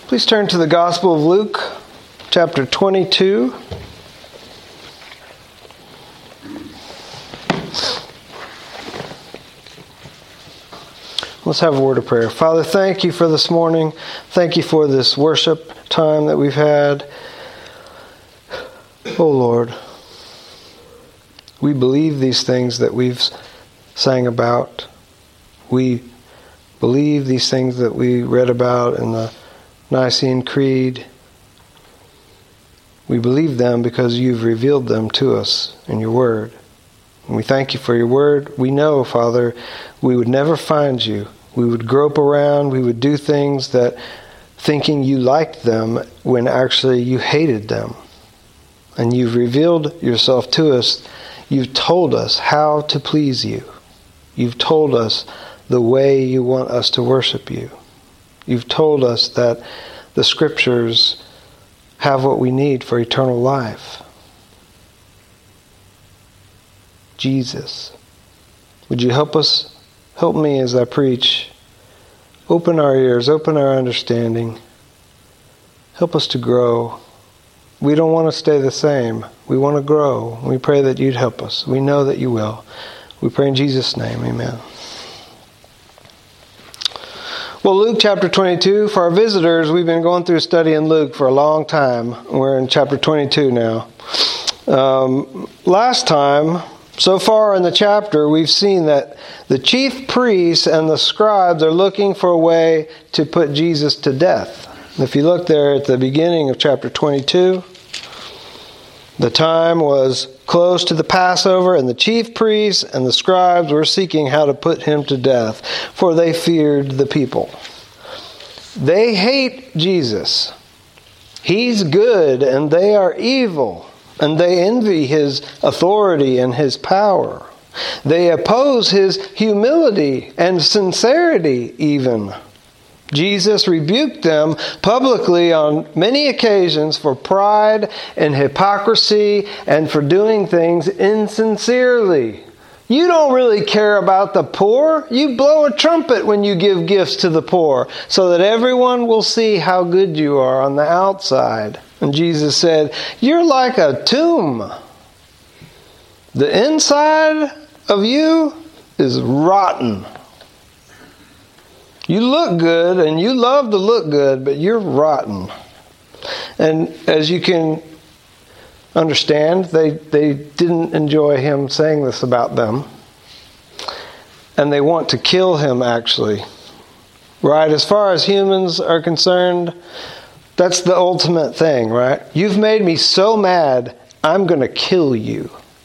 Please turn to the Gospel of Luke, chapter 22. Let's have a word of prayer. Father, thank you for this morning. Thank you for this worship time that we've had. Oh Lord, we believe these things that we've sang about. We believe these things that we read about in the Nicene Creed. We believe them because you've revealed them to us in your word. And we thank you for your word. We know, Father, we would never find you. We would grope around. We would do things that thinking you liked them when actually you hated them. And you've revealed yourself to us. You've told us how to please you. You've told us the way you want us to worship you. You've told us that the Scriptures have what we need for eternal life. Jesus, would you help us? Help me as I preach. Open our ears, open our understanding. Help us to grow. We don't want to stay the same. We want to grow. We pray that you'd help us. We know that you will. We pray in Jesus' name, amen. Well, Luke chapter 22, for our visitors, we've been going through a study in Luke for a long time. We're in chapter 22 now. Last time, so far in the chapter, we've seen that the chief priests and the scribes are looking for a way to put Jesus to death. If you look there at the beginning of chapter 22, the time was close to the Passover, and the chief priests and the scribes were seeking how to put him to death, for they feared the people. They hate Jesus. He's good, and they are evil, and they envy his authority and his power. They oppose his humility and sincerity even. Jesus rebuked them publicly on many occasions for pride and hypocrisy and for doing things insincerely. You don't really care about the poor. You blow a trumpet when you give gifts to the poor so that everyone will see how good you are on the outside. And Jesus said, you're like a tomb. The inside of you is rotten. You look good and you love to look good, but you're rotten. And as you can understand, they didn't enjoy him saying this about them. And they want to kill him, actually. Right? As far as humans are concerned, that's the ultimate thing, right? You've made me so mad, I'm going to kill you.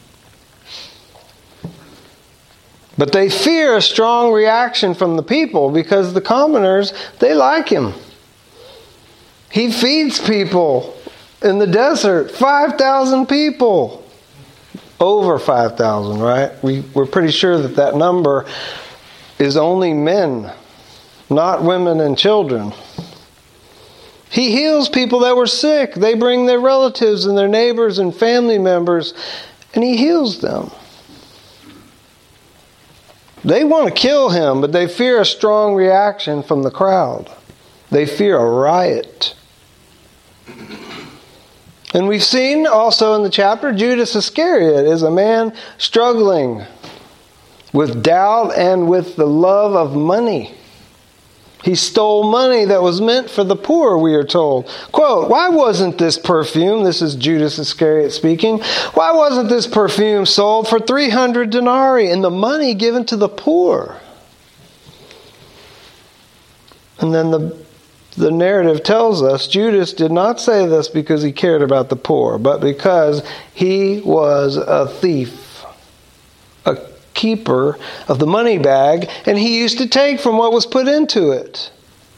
But they fear a strong reaction from the people because the commoners, they like him. He feeds people in the desert, 5,000 people. Over 5,000, right? We're pretty sure that number is only men, not women and children. He heals people that were sick. They bring their relatives and their neighbors and family members, and he heals them. They want to kill him, but they fear a strong reaction from the crowd. They fear a riot. And we've seen also in the chapter, Judas Iscariot is a man struggling with doubt and with the love of money. He stole money that was meant for the poor, we are told. Quote, why wasn't this perfume, this is Judas Iscariot speaking, why wasn't this perfume sold for 300 denarii and the money given to the poor? And then the narrative tells us Judas did not say this because he cared about the poor, but because he was a thief, a keeper of the money bag, and he used to take from what was put into it.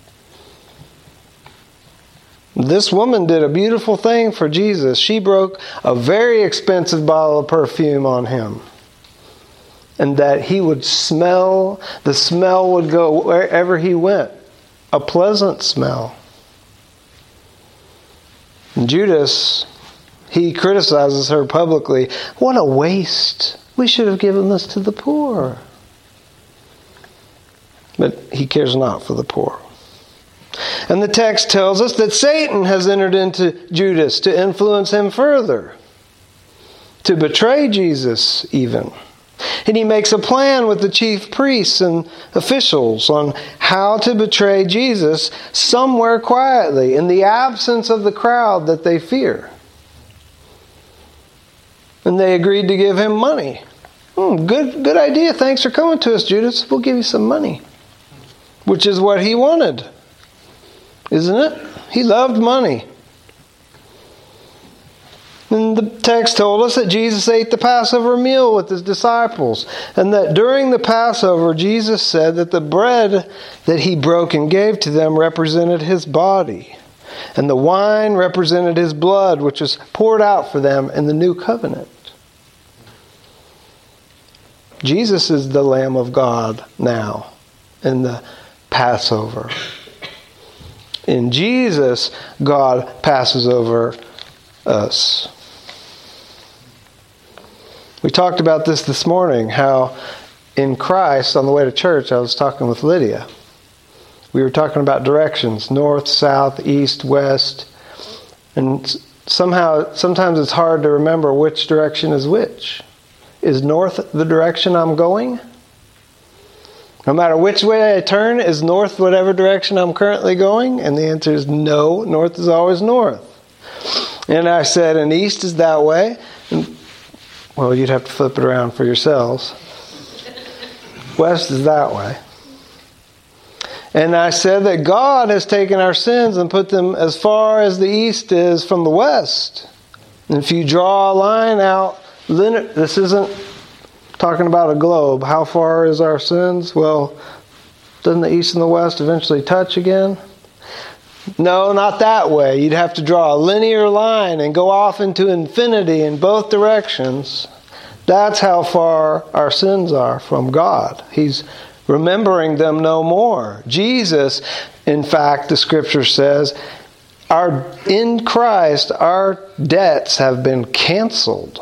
This woman did a beautiful thing for Jesus. She broke a very expensive bottle of perfume on him. And that he would smell, the smell would go wherever he went. A pleasant smell. And Judas, he criticizes her publicly. What a waste. We should have given this to the poor. But he cares not for the poor. And the text tells us that Satan has entered into Judas to influence him further, to betray Jesus even. And he makes a plan with the chief priests and officials on how to betray Jesus somewhere quietly, in the absence of the crowd that they fear. And they agreed to give him money. Good idea. Thanks for coming to us, Judas. We'll give you some money. Which is what he wanted. Isn't it? He loved money. And the text told us that Jesus ate the Passover meal with his disciples. And that during the Passover, Jesus said that the bread that he broke and gave to them represented his body. And the wine represented his blood, which was poured out for them in the new covenant. Jesus is the Lamb of God now in the Passover. In Jesus, God passes over us. We talked about this morning, how in Christ, on the way to church, I was talking with Lydia. We were talking about directions, north, south, east, west. And sometimes it's hard to remember which direction is which. Is north the direction I'm going? No matter which way I turn, is north whatever direction I'm currently going? And the answer is no, north is always north. And I said, and east is that way. Well, you'd have to flip it around for yourselves. West is that way. And I said that God has taken our sins and put them as far as the east is from the west. And if you draw a line out, this isn't talking about a globe. How far is our sins? Well, doesn't the east and the west eventually touch again? No, not that way. You'd have to draw a linear line and go off into infinity in both directions. That's how far our sins are from God. He's remembering them no more. Jesus, in fact, the Scripture says, in Christ, our debts have been canceled.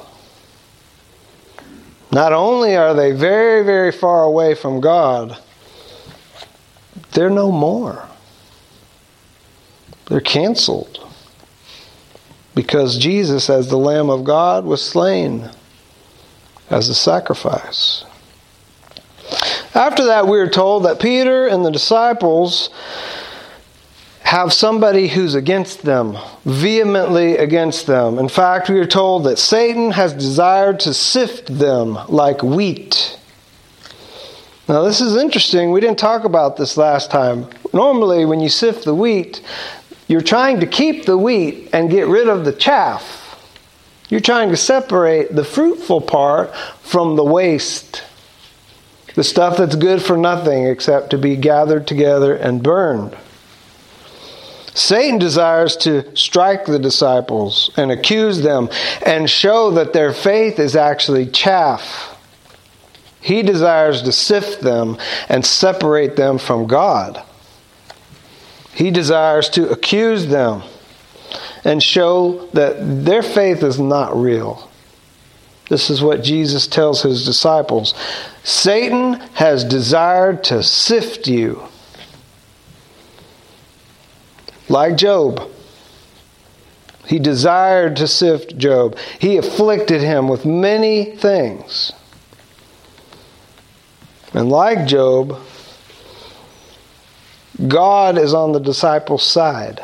Not only are they very, very far away from God, they're no more. They're canceled. Because Jesus, as the Lamb of God, was slain as a sacrifice. After that, we are told that Peter and the disciples have somebody who's against them, vehemently against them. In fact, we are told that Satan has desired to sift them like wheat. Now, this is interesting. We didn't talk about this last time. Normally, when you sift the wheat, you're trying to keep the wheat and get rid of the chaff. You're trying to separate the fruitful part from the waste. The stuff that's good for nothing except to be gathered together and burned. Satan desires to strike the disciples and accuse them and show that their faith is actually chaff. He desires to sift them and separate them from God. He desires to accuse them and show that their faith is not real. This is what Jesus tells his disciples. Satan has desired to sift you. Like Job. He desired to sift Job. He afflicted him with many things. And like Job, God is on the disciples' side.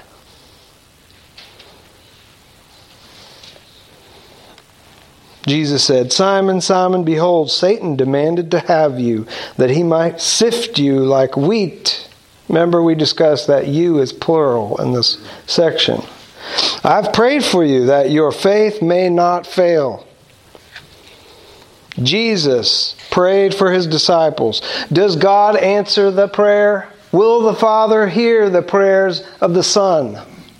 Jesus said, Simon, Simon, behold, Satan demanded to have you, that he might sift you like wheat. Remember, we discussed that you is plural in this section. I've prayed for you that your faith may not fail. Jesus prayed for his disciples. Does God answer the prayer? Will the Father hear the prayers of the Son?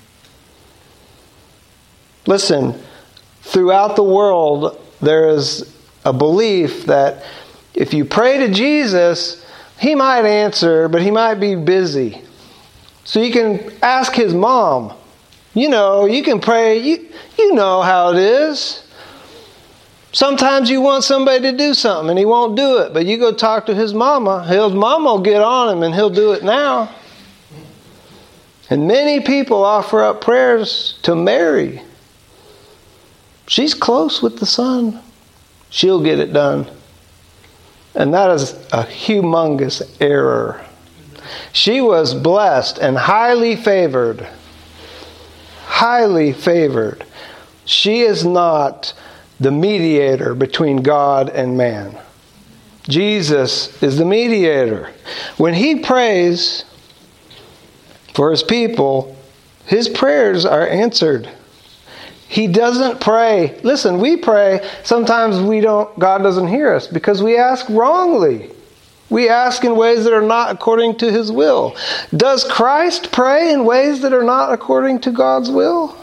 Listen, throughout the world, there is a belief that if you pray to Jesus, he might answer, but he might be busy. So you can ask his mom. You know, you can pray. You know how it is. Sometimes you want somebody to do something and he won't do it. But you go talk to his mama. His mama will get on him and he'll do it now. And many people offer up prayers to Mary. She's close with the Son. She'll get it done. And that is a humongous error. She was blessed and highly favored. Highly favored. She is not the mediator between God and man. Jesus is the mediator. When He prays for His people, His prayers are answered. He doesn't pray. Listen, we pray. Sometimes God doesn't hear us because we ask wrongly. We ask in ways that are not according to His will. Does Christ pray in ways that are not according to God's will?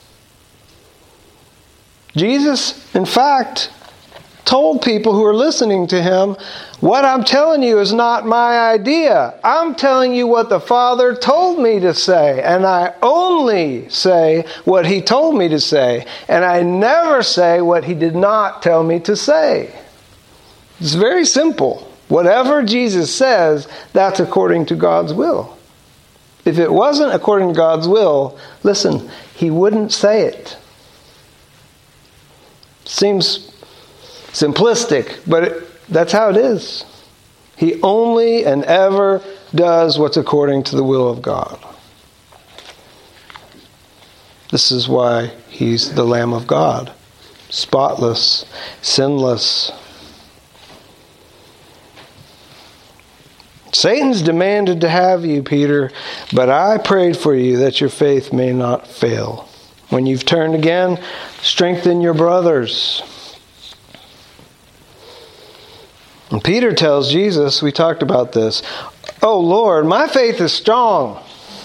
Jesus, in fact, told people who are listening to Him, what I'm telling you is not my idea. I'm telling you what the Father told me to say. And I only say what He told me to say. And I never say what He did not tell me to say. It's very simple. Whatever Jesus says, that's according to God's will. If it wasn't according to God's will, listen, He wouldn't say it. Seems simplistic, but that's how it is. He only and ever does what's according to the will of God. This is why He's the Lamb of God. Spotless, sinless. Satan's demanded to have you, Peter, but I prayed for you that your faith may not fail. When you've turned again, strengthen your brothers. And Peter tells Jesus, we talked about this, "Oh Lord, my faith is strong."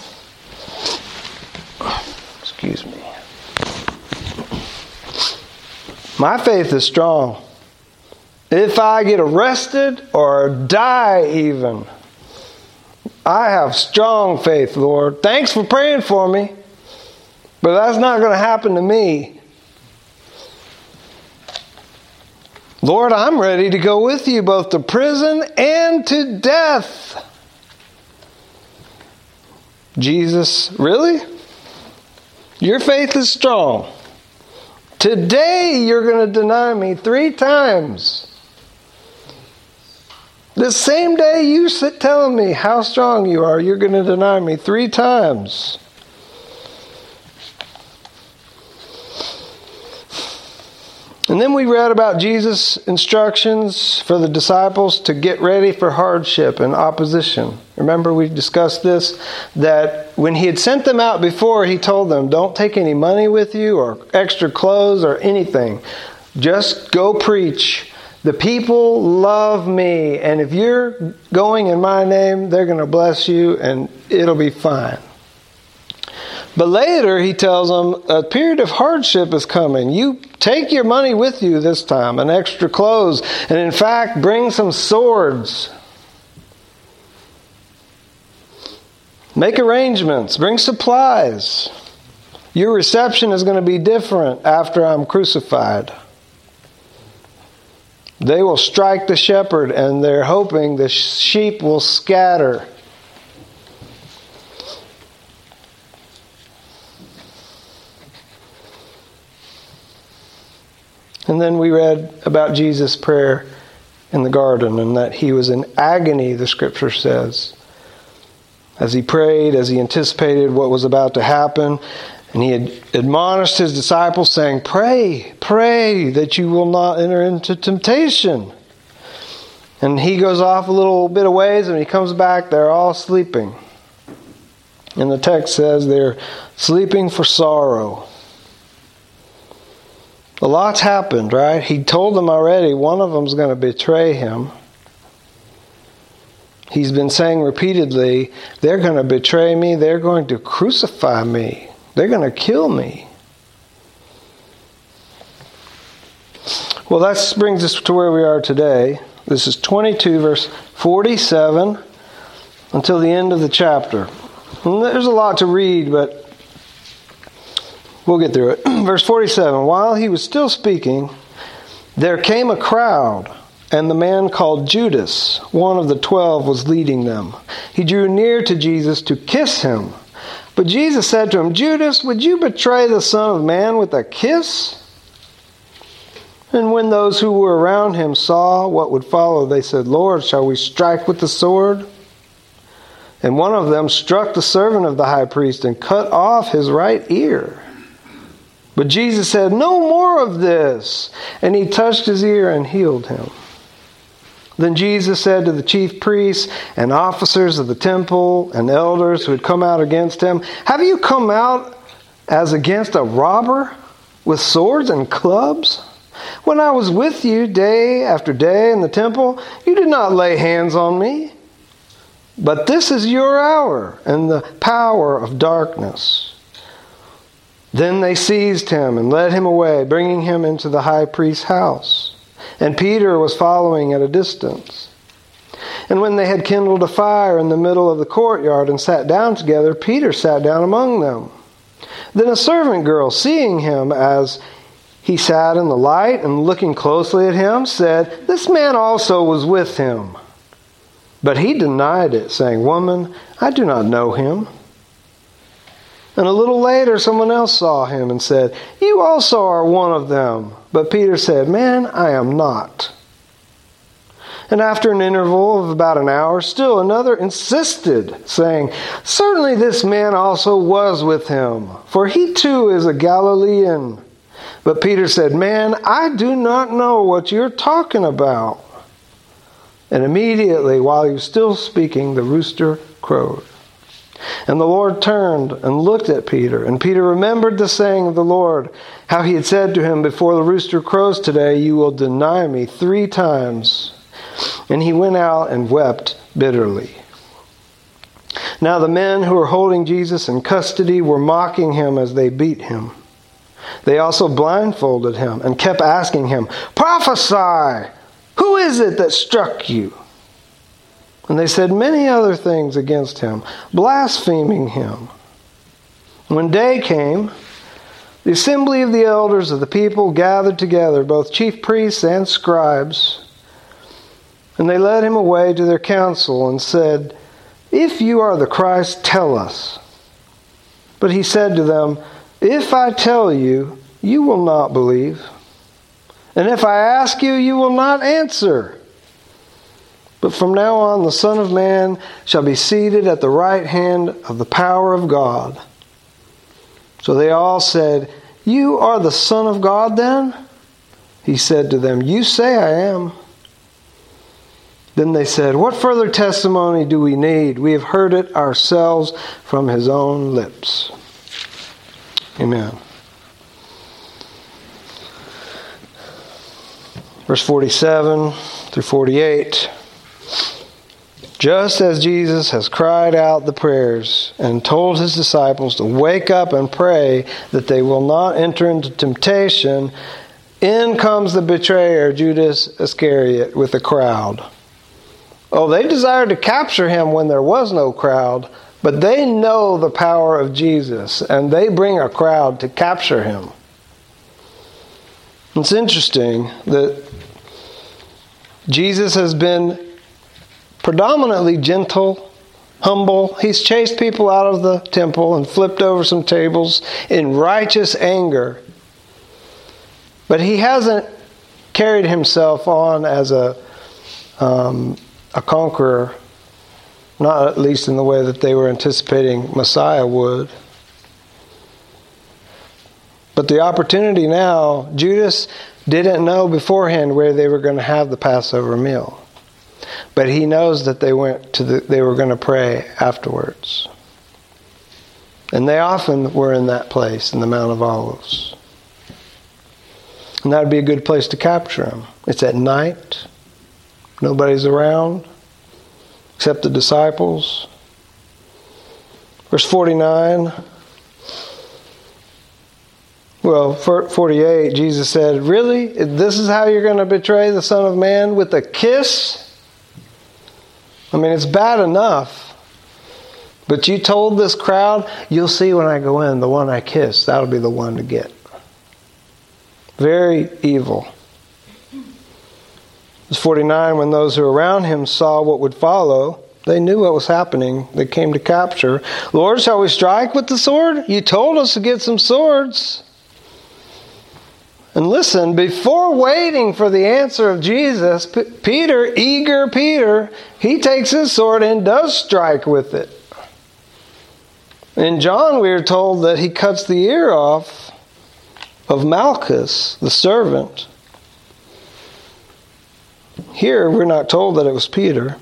Excuse me. My faith is strong. If I get arrested or die even, I have strong faith, Lord. Thanks for praying for me, but that's not going to happen to me. Lord, I'm ready to go with you both to prison and to death. Jesus, really? Your faith is strong. Today you're going to deny me 3 times. The same day you sit telling me how strong you are, you're going to deny me 3 times. And then we read about Jesus' instructions for the disciples to get ready for hardship and opposition. Remember we discussed this, that when He had sent them out before, He told them, don't take any money with you or extra clothes or anything. Just go preach. The people love me, and if you're going in my name, they're going to bless you and it'll be fine. But later He tells them a period of hardship is coming. You take your money with you this time, and extra clothes, and in fact bring some swords. Make arrangements, bring supplies. Your reception is going to be different after I'm crucified. They will strike the shepherd, and they're hoping the sheep will scatter. And then we read about Jesus' prayer in the garden, and that He was in agony, the Scripture says. As He prayed, as He anticipated what was about to happen, and He had admonished His disciples, saying, "Pray, pray that you will not enter into temptation." And He goes off a little bit of ways, and He comes back, they're all sleeping. And the text says they're sleeping for sorrow. A lot's happened, right? He told them already one of them's going to betray Him. He's been saying repeatedly, they're going to betray me, they're going to crucify me, they're going to kill me. Well, that brings us to where we are today. This is 22, verse 47, until the end of the chapter. And there's a lot to read, but we'll get through it. Verse 47, while He was still speaking, there came a crowd, and the man called Judas, one of the 12, was leading them. He drew near to Jesus to kiss Him. But Jesus said to him, Judas, would you betray the Son of Man with a kiss? And when those who were around him saw what would follow, they said, Lord, shall we strike with the sword? And one of them struck the servant of the high priest and cut off his right ear. But Jesus said, no more of this. And he touched his ear and healed him. Then Jesus said to the chief priests and officers of the temple and elders who had come out against him, have you come out as against a robber with swords and clubs? When I was with you day after day in the temple, you did not lay hands on me. But this is your hour and the power of darkness. Then they seized him and led him away, bringing him into the high priest's house. And Peter was following at a distance. And when they had kindled a fire in the middle of the courtyard and sat down together, Peter sat down among them. Then a servant girl, seeing him as he sat in the light and looking closely at him, said, this man also was with him. But he denied it, saying, woman, I do not know him. And a little later, someone else saw him and said, you also are one of them. But Peter said, man, I am not. And after an interval of about an hour, still another insisted, saying, certainly this man also was with him, for he too is a Galilean. But Peter said, man, I do not know what you're talking about. And immediately, while he was still speaking, the rooster crowed. And the Lord turned and looked at Peter. And Peter remembered the saying of the Lord, how he had said to him, before the rooster crows today, you will deny me 3 times. And he went out and wept bitterly. Now the men who were holding Jesus in custody were mocking him as they beat him. They also blindfolded him and kept asking him, prophesy! Who is it that struck you? And they said many other things against him, blaspheming him. When day came, the assembly of the elders of the people gathered together, both chief priests and scribes. And they led him away to their council and said, if you are the Christ, tell us. But he said to them, if I tell you, you will not believe. And if I ask you, you will not answer. But from now on, the Son of Man shall be seated at the right hand of the power of God. So they all said, you are the Son of God then? He said to them, you say I am. Then they said, what further testimony do we need? We have heard it ourselves from his own lips. Amen. Verse 47 through 48. Just as Jesus has cried out the prayers and told his disciples to wake up and pray that they will not enter into temptation, in comes the betrayer, Judas Iscariot, with a crowd. Oh, they desired to capture him when there was no crowd, but they know the power of Jesus, and they bring a crowd to capture him. It's interesting that Jesus has been predominantly gentle, humble. He's chased people out of the temple and flipped over some tables in righteous anger. But he hasn't carried himself on as a conqueror, not at least in the way that they were anticipating Messiah would. But the opportunity now, Judas didn't know beforehand where they were going to have the Passover meal. But he knows that they were going to pray afterwards. And they often were in that place, in the Mount of Olives. And that would be a good place to capture him. It's at night. Nobody's around except the disciples. Verse 49. Well, 48, Jesus said, really? This is how you're going to betray the Son of Man? With a kiss? I mean, it's bad enough. But you told this crowd, you'll see when I go in, the one I kiss, that'll be the one to get. Very evil. Verse 49, when those who were around him saw what would follow, They knew what was happening. They came to capture. Lord, shall we strike with the sword? You told us to get some swords. And listen, before waiting for the answer of Jesus, Peter, eager Peter, he takes his sword and does strike with it. In John, we are told that he cuts the ear off of Malchus, the servant. Here, we're not told that it was Peter.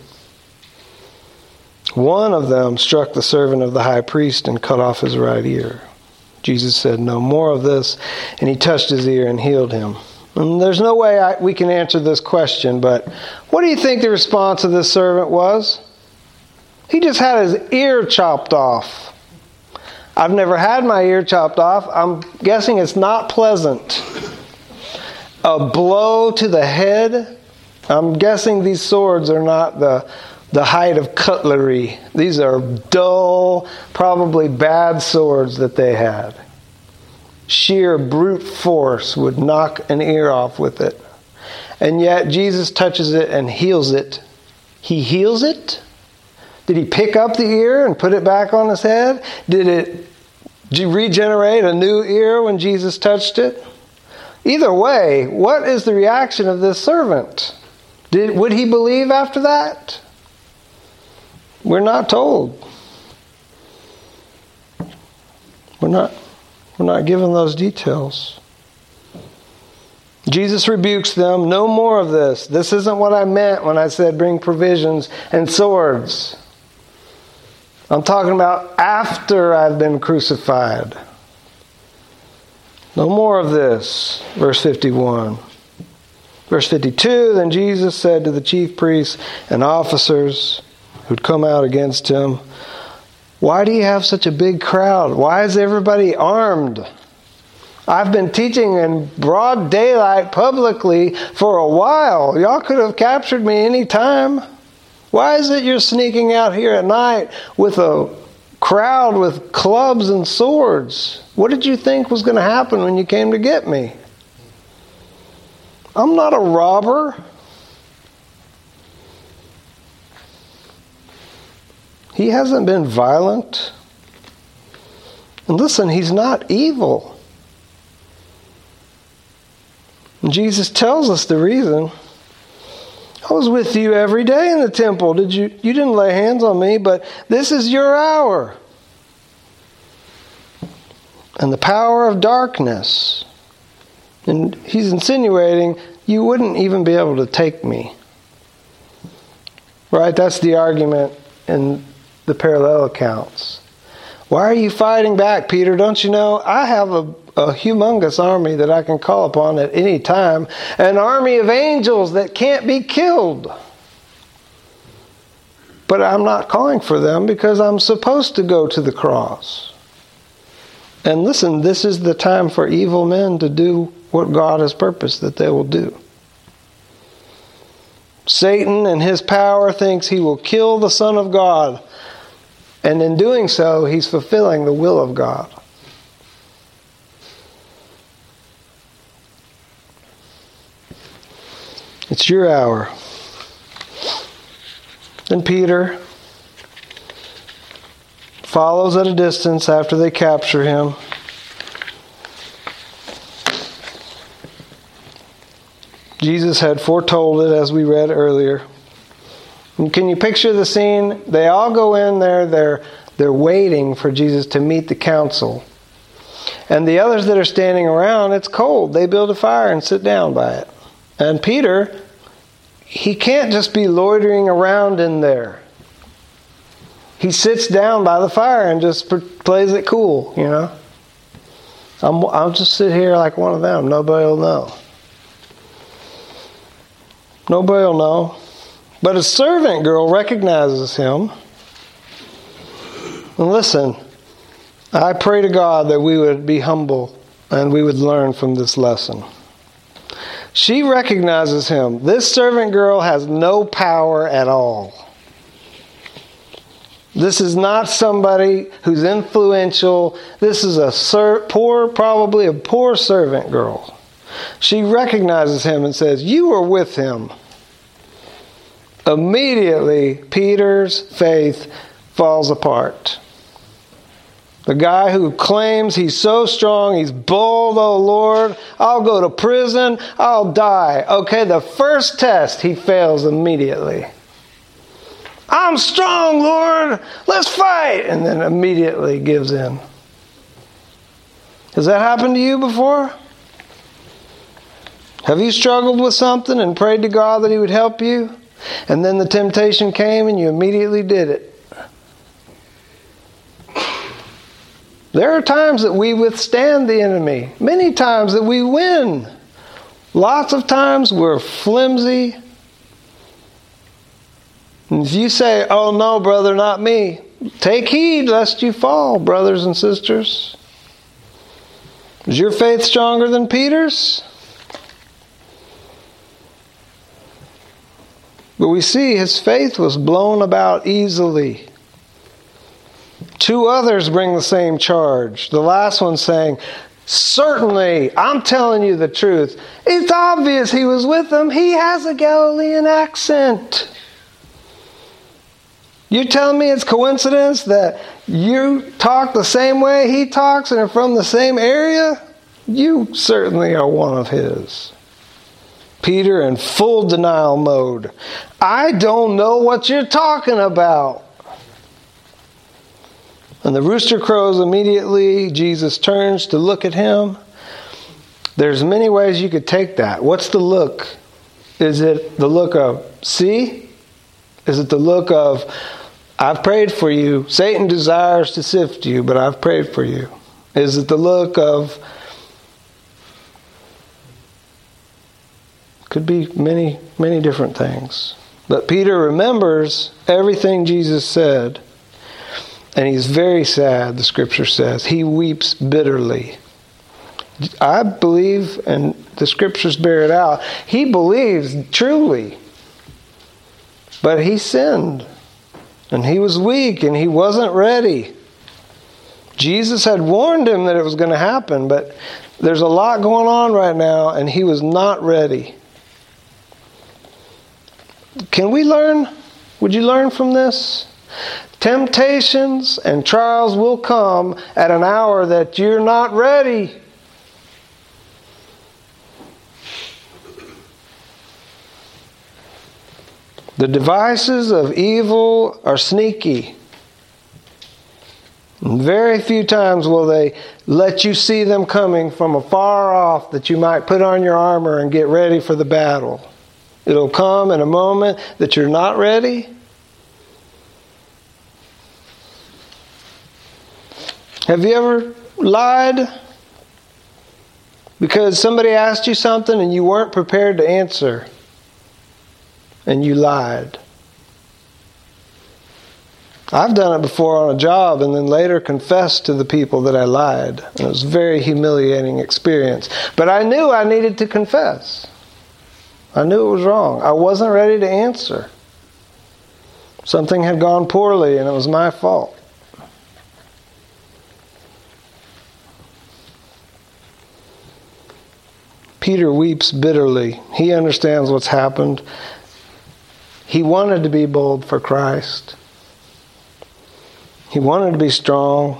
One of them struck the servant of the high priest and cut off his right ear. Jesus said, "No more of this," and he touched his ear and healed him. And there's no way we can answer this question, but what do you think the response of this servant was? He just had his ear chopped off. I've never had my ear chopped off. I'm guessing it's not pleasant. A blow to the head. I'm guessing these swords are not the height of cutlery. These are dull, probably bad swords that they had. Sheer brute force would knock an ear off with it. And yet Jesus touches it and heals it. He heals it? Did he pick up the ear and put it back on his head? Did it regenerate a new ear when Jesus touched it? Either way, what is the reaction of this servant? Would he believe after that? We're not told. We're not given those details. Jesus rebukes them. No more of this. This isn't what I meant when I said bring provisions and swords. I'm talking about after I've been crucified. No more of this. Verse 51. Verse 52, then Jesus said to the chief priests and officers who'd come out against him, "Why do you have such a big crowd? Why is everybody armed? I've been teaching in broad daylight publicly for a while. Y'all could have captured me any time. Why is it you're sneaking out here at night with a crowd with clubs and swords? What did you think was going to happen when you came to get me? I'm not a robber." He hasn't been violent. And listen, he's not evil. And Jesus tells us the reason. I was with you every day in the temple. You didn't lay hands on me, but this is your hour. And the power of darkness. And he's insinuating you wouldn't even be able to take me. Right? That's the argument in the parallel accounts. Why are you fighting back, Peter? Don't you know I have a humongous army that I can call upon at any time, an army of angels that can't be killed. But I'm not calling for them because I'm supposed to go to the cross. And listen, this is the time for evil men to do what God has purposed that they will do. Satan and his power thinks he will kill the Son of God. And in doing so, he's fulfilling the will of God. It's your hour. Then Peter follows at a distance after they capture him. Jesus had foretold it, as we read earlier. And can you picture the scene? They all go in there. They're waiting for Jesus to meet the council. And the others that are standing around, it's cold. They build a fire and sit down by it. And Peter, he can't just be loitering around in there. He sits down by the fire and just plays it cool, you know. I'll just sit here like one of them. Nobody will know. Nobody will know. But a servant girl recognizes him. And listen, I pray to God that we would be humble and we would learn from this lesson. She recognizes him. This servant girl has no power at all. This is not somebody who's influential. This is probably a poor servant girl. She recognizes him and says, "You were with him." immediately Peter's faith falls apart. The guy who claims he's so strong, he's bold, oh Lord, I'll go to prison, I'll die. Okay, the first test, he fails immediately. I'm strong, Lord, let's fight. And then immediately gives in. Has that happened to you before? Have you struggled with something and prayed to God that He would help you? And then the temptation came and you immediately did it. There are times that we withstand the enemy. Many times that we win. Lots of times we're flimsy. And if you say, oh no, brother, not me, take heed lest you fall, brothers and sisters. Is your faith stronger than Peter's? But we see his faith was blown about easily. 2 others bring the same charge. The last one saying, certainly, I'm telling you the truth. It's obvious he was with them. He has a Galilean accent. You telling me it's coincidence that you talk the same way he talks and are from the same area? You certainly are one of his. Peter in full denial mode. I don't know what you're talking about. And the rooster crows immediately. Jesus turns to look at him. There's many ways you could take that. What's the look? Is it the look of, see? Is it the look of, I've prayed for you. Satan desires to sift you, but I've prayed for you. Is it the look of, could be many, many different things. But Peter remembers everything Jesus said. And he's very sad, the scripture says. He weeps bitterly. I believe, and the scriptures bear it out, he believes truly. But he sinned. And he was weak and he wasn't ready. Jesus had warned him that it was going to happen, but there's a lot going on right now and he was not ready. Can we learn? Would you learn from this? Temptations and trials will come at an hour that you're not ready. The devices of evil are sneaky. And very few times will they let you see them coming from afar off that you might put on your armor and get ready for the battle. It'll come in a moment that you're not ready. Have you ever lied because somebody asked you something and you weren't prepared to answer and you lied? I've done it before on a job and then later confessed to the people that I lied. And it was a very humiliating experience. But I knew I needed to confess. I knew it was wrong. I wasn't ready to answer. Something had gone poorly and it was my fault. Peter weeps bitterly. He understands what's happened. He wanted to be bold for Christ. He wanted to be strong.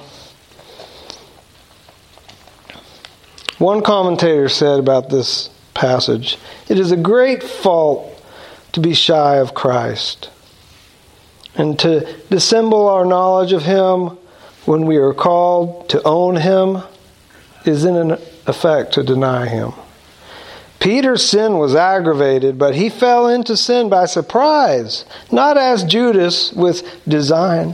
One commentator said about this passage, it is a great fault to be shy of Christ and to dissemble our knowledge of Him when we are called to own Him is in effect to deny Him. Peter's sin was aggravated, but he fell into sin by surprise, not as Judas with design.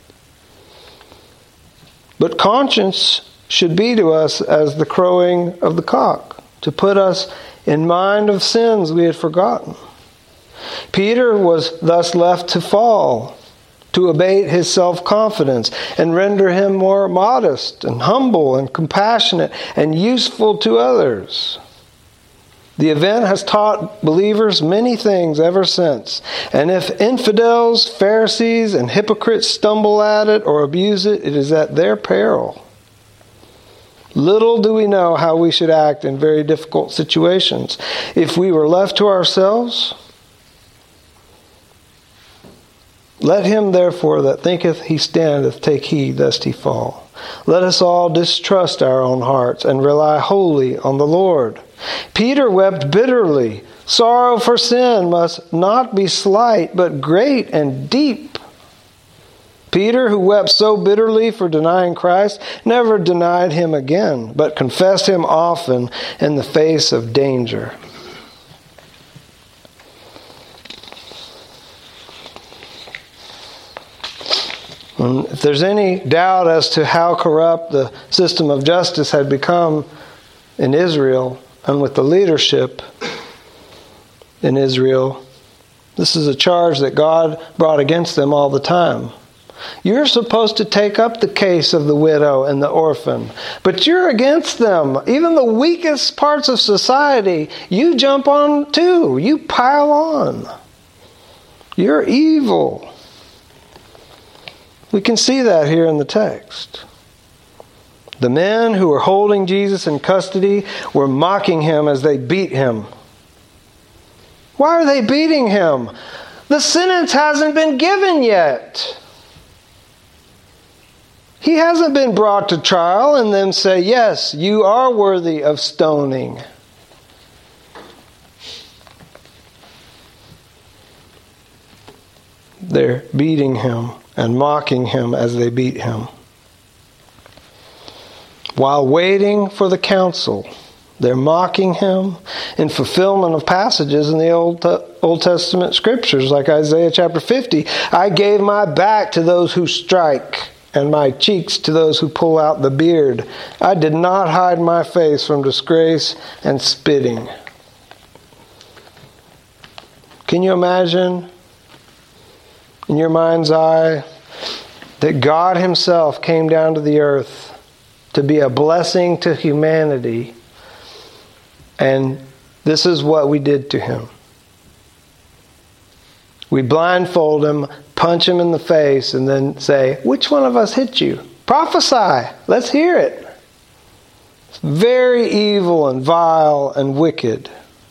But conscience should be to us as the crowing of the cock, to put us in mind of sins we had forgotten. Peter was thus left to fall, to abate his self-confidence and render him more modest and humble and compassionate and useful to others. The event has taught believers many things ever since. And if infidels, Pharisees, and hypocrites stumble at it or abuse it, it is at their peril. Little do we know how we should act in very difficult situations. If we were left to ourselves, Let him therefore that thinketh he standeth take heed lest he fall. Let us all distrust our own hearts and rely wholly on the Lord. Peter wept bitterly. Sorrow for sin must not be slight, but great and deep. Peter, who wept so bitterly for denying Christ, never denied him again, but confessed him often in the face of danger. And if there's any doubt as to how corrupt the system of justice had become in Israel and with the leadership in Israel, this is a charge that God brought against them all the time. You're supposed to take up the case of the widow and the orphan, but you're against them. Even the weakest parts of society, you jump on too. You pile on. You're evil. We can see that here in the text. The men who were holding Jesus in custody were mocking him as they beat him. Why are they beating him? The sentence hasn't been given yet. He hasn't been brought to trial and then say, yes, you are worthy of stoning. They're beating him and mocking him as they beat him. While waiting for the council, they're mocking him in fulfillment of passages in the Old Testament scriptures, like Isaiah chapter 50. I gave my back to those who strike, and my cheeks to those who pull out the beard. I did not hide my face from disgrace and spitting. Can you imagine, in your mind's eye, that God himself came down to the earth to be a blessing to humanity, and this is what we did to him? We blindfold him, punch him in the face, and then say, which one of us hit you? Prophesy. Let's hear it. It's very evil and vile and wicked.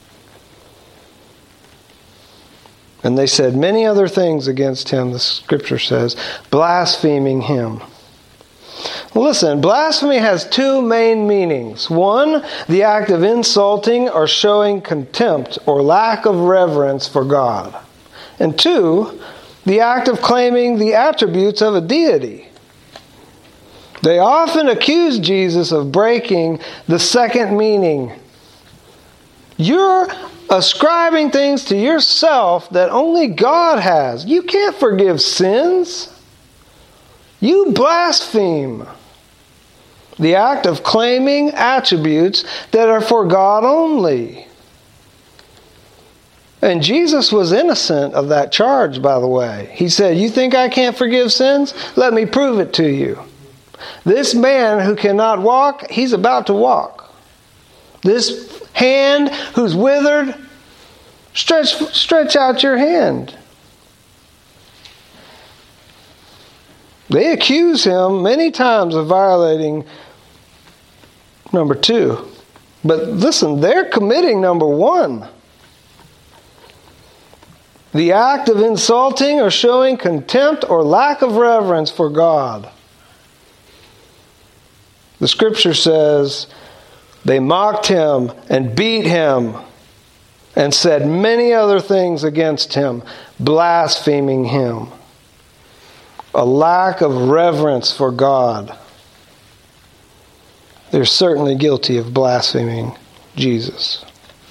And they said many other things against him, the scripture says, blaspheming him. Well, listen, blasphemy has two main meanings. One, the act of insulting or showing contempt or lack of reverence for God. And two, the act of claiming the attributes of a deity. They often accuse Jesus of breaking the second meaning. You're ascribing things to yourself that only God has. You can't forgive sins. You blaspheme. The act of claiming attributes that are for God only. And Jesus was innocent of that charge, by the way. He said, you think I can't forgive sins? Let me prove it to you. This man who cannot walk, he's about to walk. This hand who's withered, stretch out your hand. They accuse him many times of violating number 2. But listen, they're committing number 1. The act of insulting or showing contempt or lack of reverence for God. The scripture says they mocked him and beat him and said many other things against him, blaspheming him. A lack of reverence for God. They're certainly guilty of blaspheming Jesus.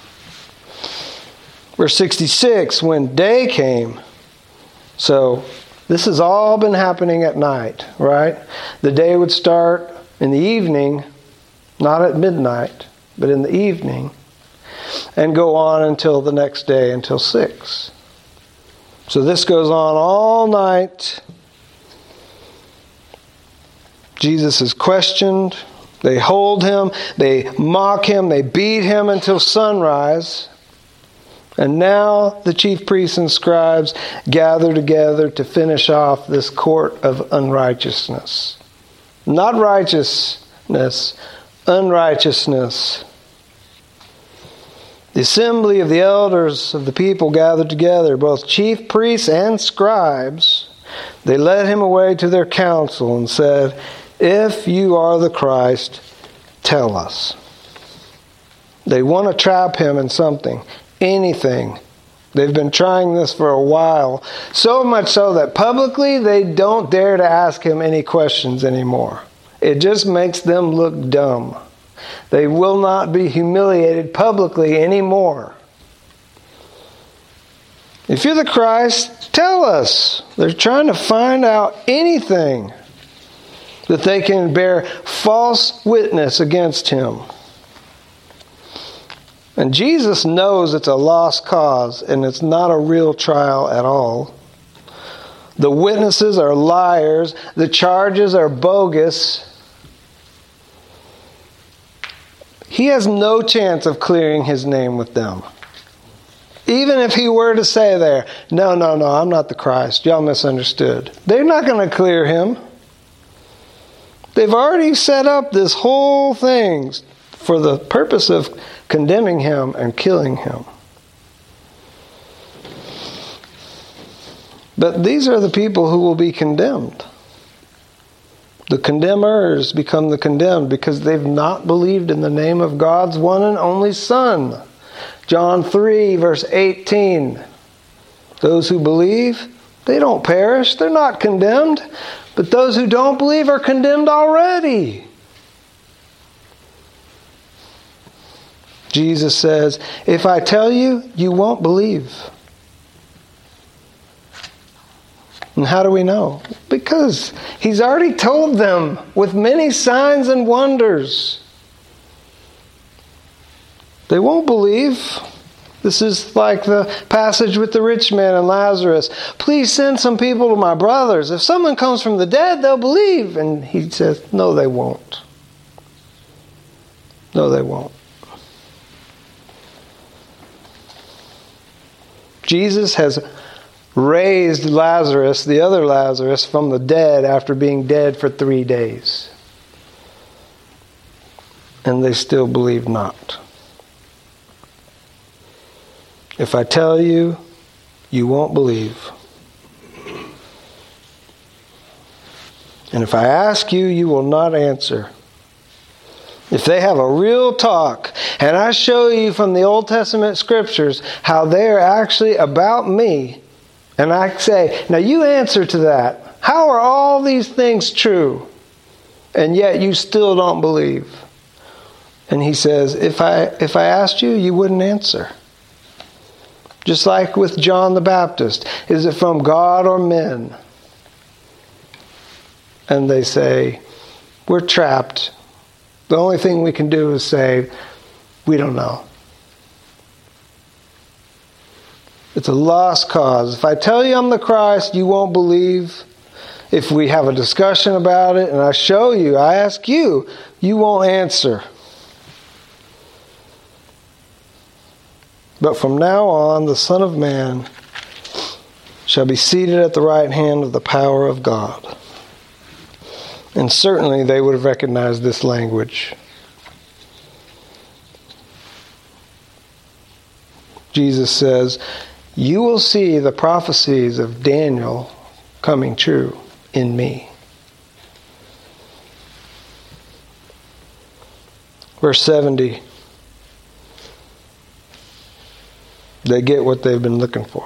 Verse 66, when day came. So this has all been happening at night, right? The day would start in the evening, not at midnight, but in the evening, and go on until the next day, until 6. So this goes on all night. Jesus is questioned. They hold him. They mock him. They beat him until sunrise. And now the chief priests and scribes gather together to finish off this court of unrighteousness. Not righteousness, unrighteousness. The assembly of the elders of the people gathered together, both chief priests and scribes. They led him away to their council and said, "If you are the Christ, tell us." They want to trap him in something, anything. They've been trying this for a while, so much so that publicly they don't dare to ask him any questions anymore. It just makes them look dumb. They will not be humiliated publicly anymore. If you're the Christ, tell us. They're trying to find out anything that they can bear false witness against him. And Jesus knows it's a lost cause and it's not a real trial at all. The witnesses are liars. The charges are bogus. He has no chance of clearing his name with them. Even if he were to say there, no, I'm not the Christ. Y'all misunderstood. They're not going to clear him. They've already set up this whole thing for the purpose of condemning him and killing him. But these are the people who will be condemned. The condemners become the condemned because they've not believed in the name of God's one and only Son. John 3, verse 18. Those who believe, they don't perish. They're not condemned. But those who don't believe are condemned already. Jesus says, if I tell you, you won't believe. And how do we know? Because he's already told them with many signs and wonders. They won't believe. This is like the passage with the rich man and Lazarus. Please send some people to my brothers. If someone comes from the dead, they'll believe. And he says, no, they won't. No, they won't. Jesus has raised Lazarus, the other Lazarus, from the dead after being dead for 3 days. And they still believe not. If I tell you, you won't believe. And if I ask you, you will not answer. If they have a real talk, and I show you from the Old Testament scriptures how they are actually about me, and I say, now you answer to that. How are all these things true? And yet you still don't believe. And he says, if I asked you, you wouldn't answer. Just like with John the Baptist. Is it from God or men? And they say, we're trapped. The only thing we can do is say, we don't know. It's a lost cause. If I tell you I'm the Christ, you won't believe. If we have a discussion about it and I show you, I ask you, you won't answer. But from now on, the Son of Man shall be seated at the right hand of the power of God. And certainly they would have recognized this language. Jesus says, you will see the prophecies of Daniel coming true in me. Verse 70. They get what they've been looking for.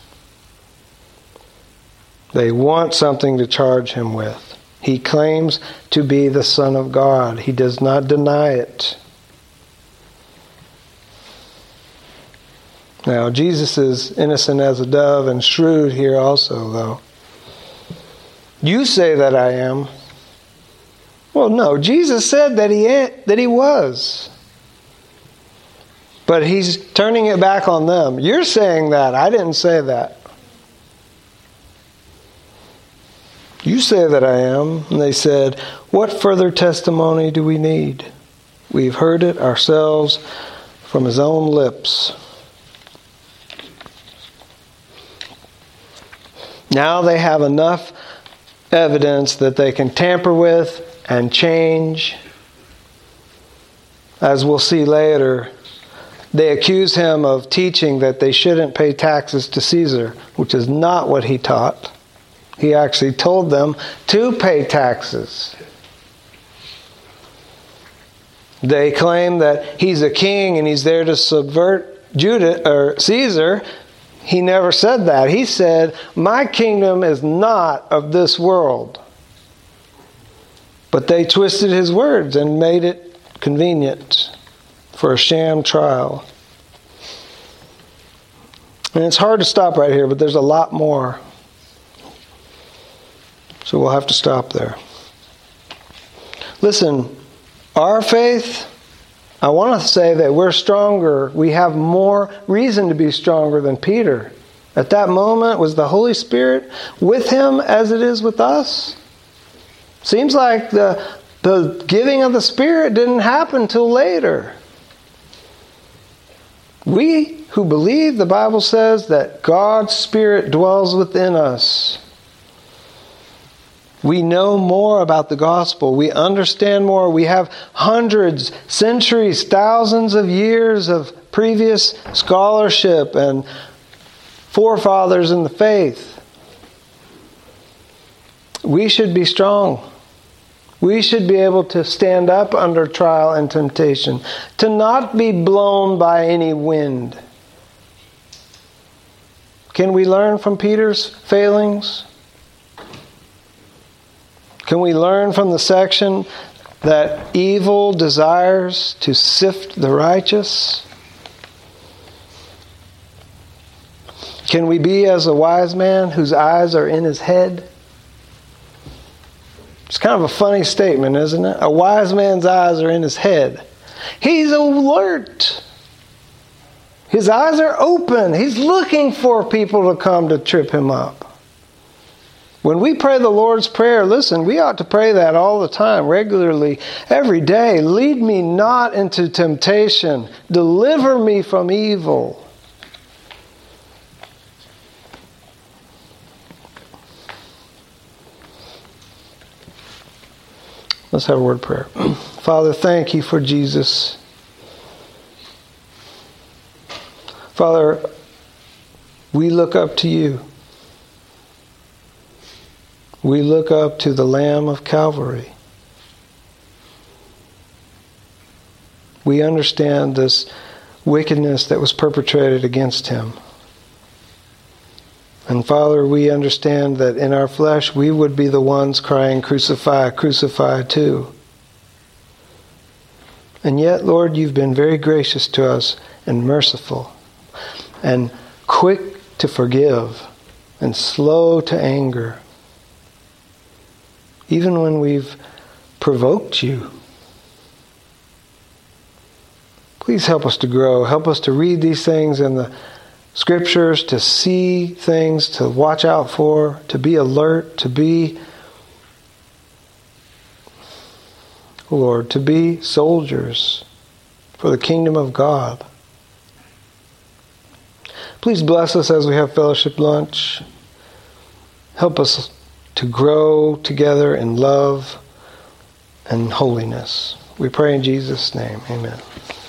They want something to charge him with. He claims to be the Son of God. He does not deny it. Now, Jesus is innocent as a dove and shrewd here also, though. You say that I am. Well, no, Jesus said that he was. But he's turning it back on them. You're saying that. I didn't say that. You say that I am. And they said, what further testimony do we need? We've heard it ourselves from his own lips. Now they have enough evidence that they can tamper with and change. As we'll see later, They accuse him of teaching that they shouldn't pay taxes to Caesar, which is not what he taught. He actually told them to pay taxes. They claim that he's a king and he's there to subvert Caesar. He never said that. He said, "My kingdom is not of this world." But they twisted his words and made it convenient for a sham trial. And it's hard to stop right here, but there's a lot more. So we'll have to stop there. Listen, our faith, I want to say that we're stronger. We have more reason to be stronger than Peter. At that moment, was the Holy Spirit with him as it is with us? Seems like the giving of the Spirit didn't happen till later. We who believe, the Bible says that God's Spirit dwells within us. We know more about the gospel. We understand more. We have hundreds, centuries, thousands of years of previous scholarship and forefathers in the faith. We should be strong. We should be able to stand up under trial and temptation, to not be blown by any wind. Can we learn from Peter's failings? Can we learn from the section that evil desires to sift the righteous? Can we be as a wise man whose eyes are in his head? It's kind of a funny statement, isn't it? A wise man's eyes are in his head. He's alert. His eyes are open. He's looking for people to come to trip him up. When we pray the Lord's Prayer, listen, we ought to pray that all the time, regularly, every day. Lead me not into temptation. Deliver me from evil. Let's have a word of prayer. Father, thank you for Jesus. Father, we look up to you. We look up to the Lamb of Calvary. We understand this wickedness that was perpetrated against him. And Father, we understand that in our flesh we would be the ones crying, "Crucify, crucify," too. And yet, Lord, you've been very gracious to us and merciful and quick to forgive and slow to anger. Even when we've provoked you. Please help us to grow. Help us to read these things in the Scriptures, to see things, to watch out for, to be alert, to be, Lord, to be soldiers for the kingdom of God. Please bless us as we have fellowship lunch. Help us to grow together in love and holiness. We pray in Jesus' name. Amen.